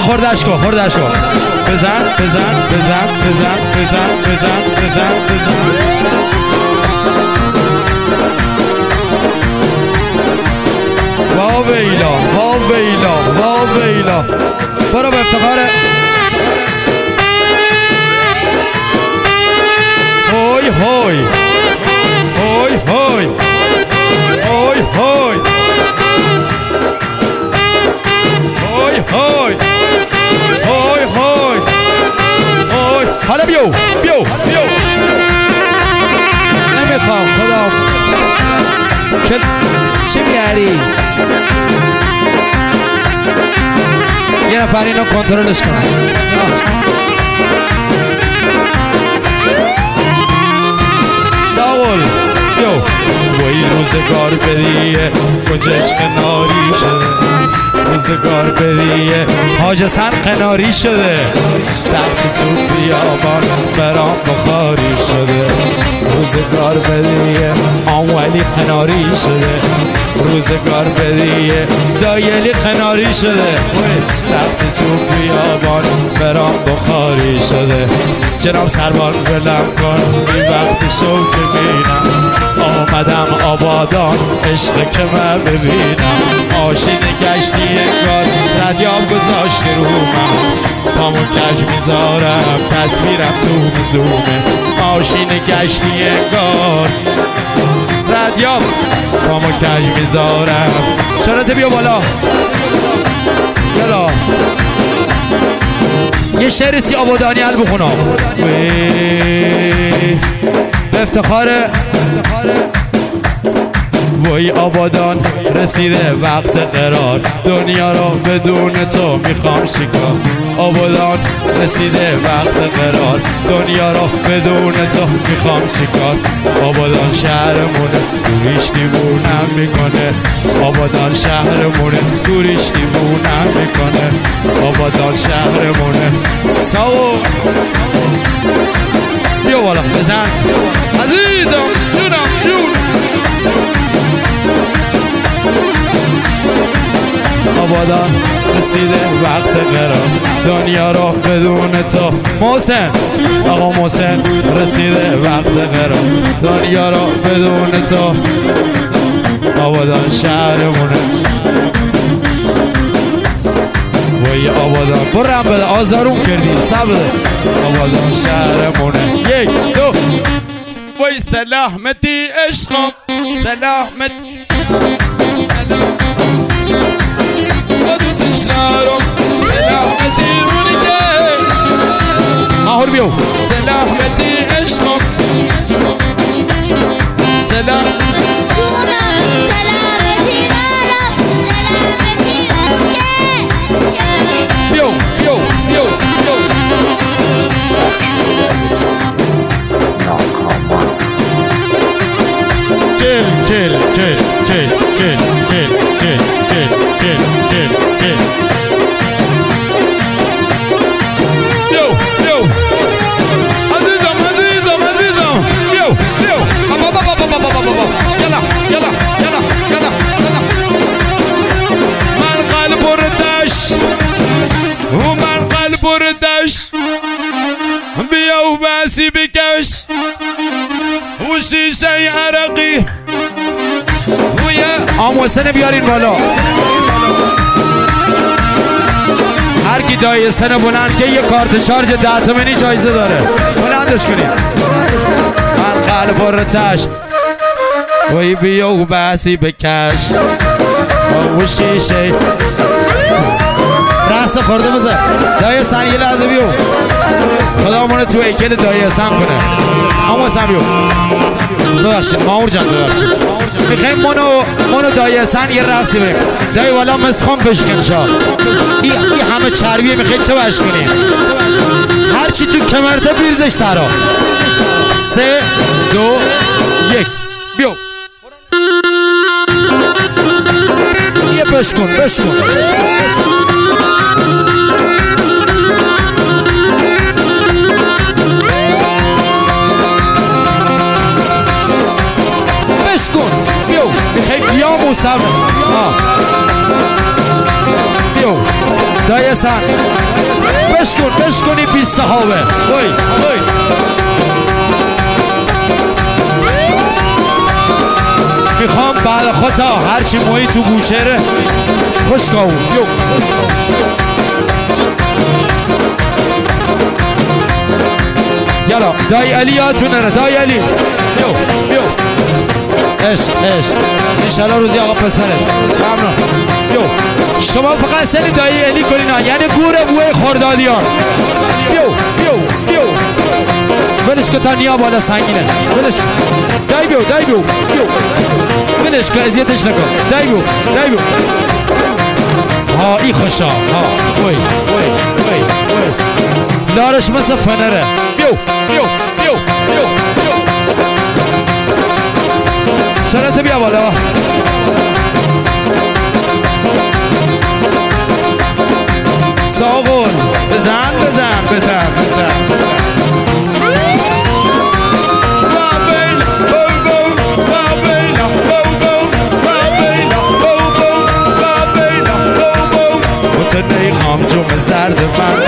خوردش کن خوردش کن. بزن بزن بزن بزن بزن بزن بزن بزن. وا ویلا وا ویلا وا ویلا. برو به افتخار هوی هوی هوی هوی هوی هوی هوی هوی هوی هوی هوی. حالا بیو بیو بیو. نمیخوام خدا چی میاری؟ یه نفر اینو کنترلش کنه. ساول بیو. وای روزگار بدیه کجاش کناری شده. روزگار بدیه حاج حسن قناری شده. تخت تو بیابان برام بخاری شده. روزگار بدیه آنولی قناری شده. روزگار بدیه دایلی قناری شده. تخت تو بیابان برام بخاری شده. جناب سربان بلم کن بی وقت شو که بینم. آمدم آبادان عشق که من ببینم. آشین گشتی انگار ردیاب گذاشتی رو من. پامو کج میذارم تصویرم تو میزومه. آشین گشتی انگار ردیاب پامو کج میذارم. سرعت بیا بالا یلا. یه شعر سی آبادانی حل بخونم به افتخار وای آبادان رسیده وقت قرار. دنیا رو بدون تو میخوام شکار. آبادان رسیده وقت قرار. دنیا رو بدون تو میخوام شکار. آبادان شهرمونه دوریش دیوونم میکنه. آبادان شهرمونه دوریش دیوونم میکنه. آبادان شهرمونه. ساو بیا بالا بزن عزیزم جونم جون. آبادان رسیده وقت قرار. دنیا رو بدون تو محسن آقا محسن رسیده وقت قرار. دنیا رو بدون تو آبادان شهرمونه. وای آبادان برم بده آزارون کردی سب بده. آبادان شهرمونه. یک دو. وای سلامتی عشقم سلامتی سلامتی مونیده ماهور بیو. سلامتی عشقم سلام سلامتی رارم سلامتی بیو بیو بیو بیو. کل کل کل کل کل کل کل کل کل کل کل. بیو بیو عزیزم عزیزم عزیزم بیو بیو. بابا بابا بابا بابا یلا یلا یلا یلا یلا. من قلب ردش و من قلب ردش. بیا و بسی بکش و شیشه عرقی. آموسن بیارین بالا. هر کی دایسن بلند که یه کارت شارژ 10 تومانی جایزه داره بلندش کنید. من قلب رتش وی بیا و بسی بکش و شیشه. رقص خورده بزن دایسن یه لحظه بیو. خدا مونه تو ایکل دایسن کنه. آموسن بیو. ببخشید ماهور جان ببخشید. میخوایم منو دایسن یه رقصی بریم. دایی والا مسخون بشکن شا. این همه چربیه میخواید چه بش کنیم؟ هرچی تو کمرته بیرزش سرا. 3 2 1 بیو. یه بشکن بشکن. میخوای بیا موسم بیو دایه سن بشکنی بی صحابه وای وای میخوام بعد خودتا هرچی مویی تو گوشهره خوشکاو یو یالا دای علی یادتون نره دای علی یو عشق انشالله روزی آقا پسرت ممنون یو شما فقط سن دایی علی کنین یعنی گوره بوی خوردادیان یو ولش که تا نیا بالا سنگینه ولش دای بیو ولش که اذیتش نکن دای بیو ها ای خوشا ها وای لارش مثل فنره بیو سرت بیا بالا ساغون بزن متنی خام جمع زرد من